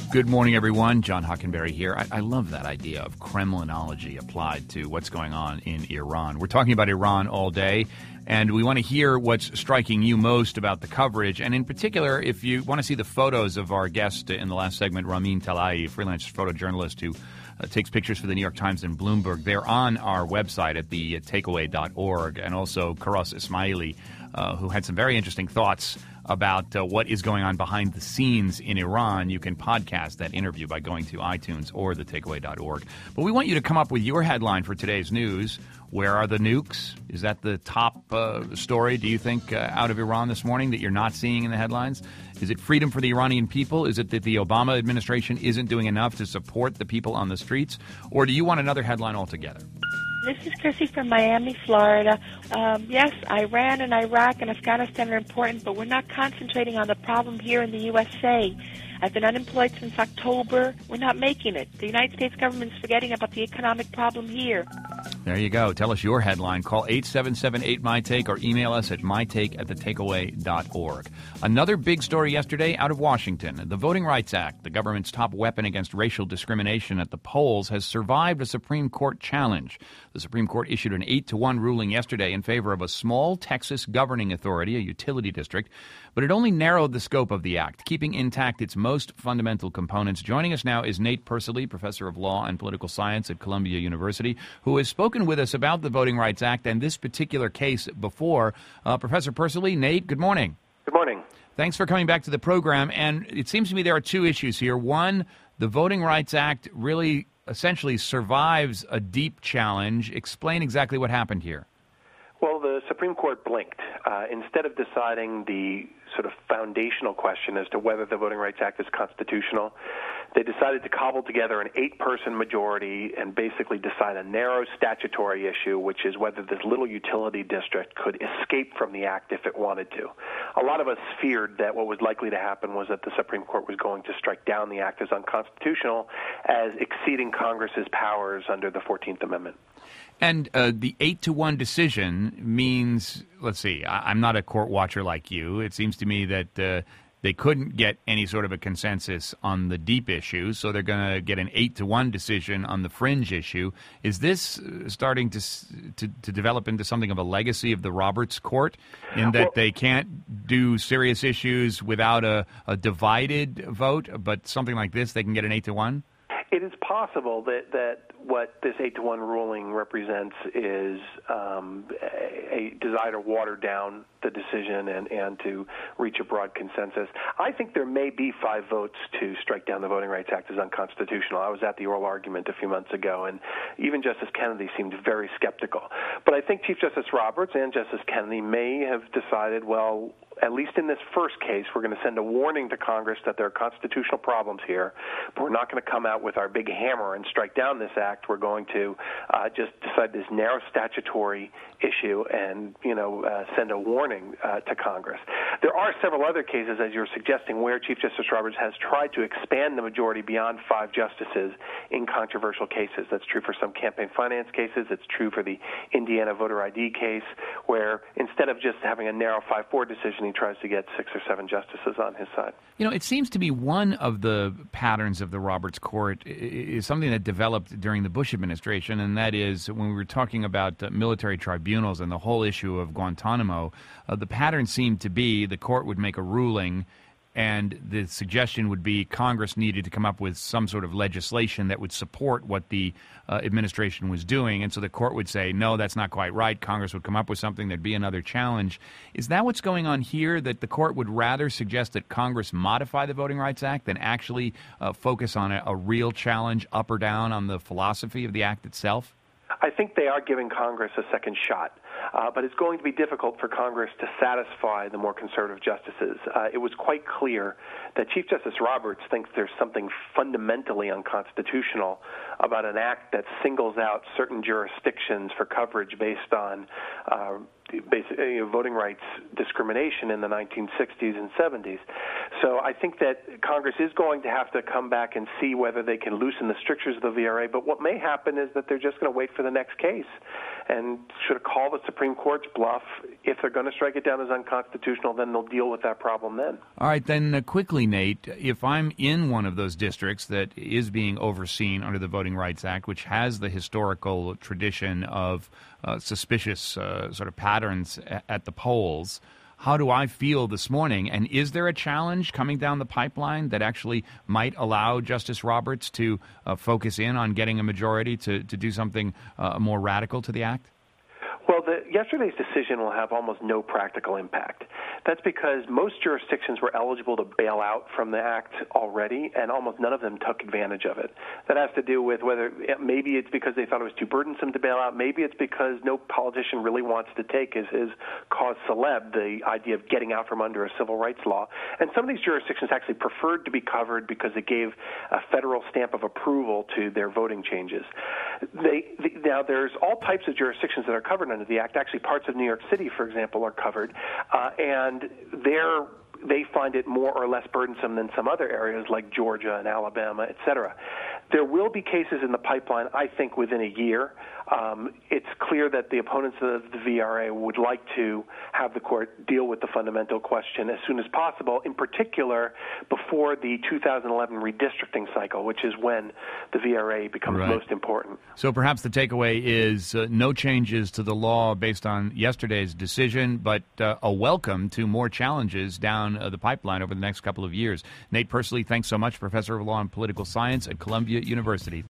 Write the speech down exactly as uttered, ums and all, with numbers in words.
Good morning, everyone. John Hockenberry here. I, I love that idea of Kremlinology applied to what's going on in Iran. We're talking about Iran all day, and we want to hear what's striking you most about the coverage. And in particular, if you want to see the photos of our guest in the last segment, Ramin Talaei, freelance photojournalist who uh, takes pictures for the New York Times and Bloomberg, they're on our website at the takeaway dot org, and also Karas Ismaili, uh, who had some very interesting thoughts about uh, what is going on behind the scenes in Iran. You can podcast that interview by going to iTunes or the takeaway dot org. But we want you to come up with your headline for today's news. Where are the nukes? Is that the top uh, story, do you think, uh, out of Iran this morning that you're not seeing in the headlines? Is it freedom for the Iranian people? Is it that the Obama administration isn't doing enough to support the people on the streets? Or do you want another headline altogether? This is Chrissy from Miami, Florida. Um, yes, Iran and Iraq and Afghanistan are important, but we're not concentrating on the problem here in the U S A. I've been unemployed since October. We're not making it. The United States government is forgetting about the economic problem here. There you go. Tell us your headline. Call eight seven seven eight my take or email us at my take at the takeaway dot org. Another big story yesterday out of Washington. The Voting Rights Act, the government's top weapon against racial discrimination at the polls, has survived a Supreme Court challenge. The Supreme Court issued an eight to one ruling yesterday in favor of a small Texas governing authority, a utility district, but it only narrowed the scope of the act, keeping intact its most fundamental components. Joining us now is Nate Persily, professor of law and political science at Columbia University, who has spoken with us about the Voting Rights Act and this particular case before. Uh, Professor Persily, Nate, good morning. Good morning. Thanks for coming back to the program. And it seems to me there are two issues here. One, the Voting Rights Act really essentially survives a deep challenge. Explain exactly what happened here. Well, the Supreme Court blinked. Uh, instead of deciding the sort of foundational question as to whether the Voting Rights Act is constitutional, they decided to cobble together an eight-person majority and basically decide a narrow statutory issue, which is whether this little utility district could escape from the act if it wanted to. A lot of us feared that what was likely to happen was that the Supreme Court was going to strike down the act as unconstitutional, as exceeding Congress's powers under the fourteenth Amendment. And uh, the eight to one decision means, let's see, I, I'm not a court watcher like you. It seems to me that uh, they couldn't get any sort of a consensus on the deep issue, so they're going to get an eight to one decision on the fringe issue. Is this starting to, to to develop into something of a legacy of the Roberts Court, in that well, they can't do serious issues without a, a divided vote, but something like this, they can get an eight to one? It is possible that, that what this eight to one ruling represents is um, a, a desire to water down the decision and, and to reach a broad consensus. I think there may be five votes to strike down the Voting Rights Act as unconstitutional. I was at the oral argument a few months ago, and even Justice Kennedy seemed very skeptical. But I think Chief Justice Roberts and Justice Kennedy may have decided, well, at least in this first case, we're going to send a warning to Congress that there are constitutional problems here, but we're not going to come out with our big hammer and strike down this act. We're going to uh, just decide this narrow statutory issue and, you know, uh, send a warning uh, to Congress. There are several other cases, as you're suggesting, where Chief Justice Roberts has tried to expand the majority beyond five justices in controversial cases. That's true for some campaign finance cases. It's true for the Indiana voter I D case, where instead of just having a narrow five four decision, he tries to get six or seven justices on his side. You know, it seems to be one of the patterns of the Roberts Court is something that developed during the Bush administration, and that is when we were talking about uh, military tribunals and the whole issue of Guantanamo, uh, the pattern seemed to be the court would make a ruling, and the suggestion would be Congress needed to come up with some sort of legislation that would support what the uh, administration was doing. And so the court would say, no, that's not quite right. Congress would come up with something. There'd be another challenge. Is that what's going on here, that the court would rather suggest that Congress modify the Voting Rights Act than actually uh, focus on a, a real challenge up or down on the philosophy of the act itself? I think they are giving Congress a second shot, uh, but it's going to be difficult for Congress to satisfy the more conservative justices. Uh, it was quite clear that Chief Justice Roberts thinks there's something fundamentally unconstitutional about an act that singles out certain jurisdictions for coverage based on uh, basic, you know, voting rights discrimination in the nineteen sixties and seventies. So I think that Congress is going to have to come back and see whether they can loosen the strictures of the V R A. But what may happen is that they're just going to wait for the next case and sort of call the Supreme Court's bluff. If they're going to strike it down as unconstitutional, then they'll deal with that problem then. All right, then uh, quickly, Nate, if I'm in one of those districts that is being overseen under the Voting Rights Act, which has the historical tradition of uh, suspicious uh, sort of patterns a- at the polls, how do I feel this morning? And is there a challenge coming down the pipeline that actually might allow Justice Roberts to uh, focus in on getting a majority to, to do something uh, more radical to the act? Well, the, yesterday's decision will have almost no practical impact. That's because most jurisdictions were eligible to bail out from the act already, and almost none of them took advantage of it. That has to do with whether maybe it's because they thought it was too burdensome to bail out, maybe it's because no politician really wants to take as his cause celeb the idea of getting out from under a civil rights law. And some of these jurisdictions actually preferred to be covered because it gave a federal stamp of approval to their voting changes. They, the, now, there's all types of jurisdictions that are covered under the act. Actually, parts of New York City, for example, are covered, uh, and they're they find it more or less burdensome than some other areas like Georgia and Alabama, et cetera. There will be cases in the pipeline, I think, within a year. Um, it's clear that the opponents of the V R A would like to have the court deal with the fundamental question as soon as possible, in particular before the two thousand eleven redistricting cycle, which is when the V R A becomes right. most important. So perhaps the takeaway is uh, no changes to the law based on yesterday's decision, but uh, a welcome to more challenges down uh, the pipeline over the next couple of years. Nate Persily, thanks so much, Professor of Law and Political Science at Columbia University.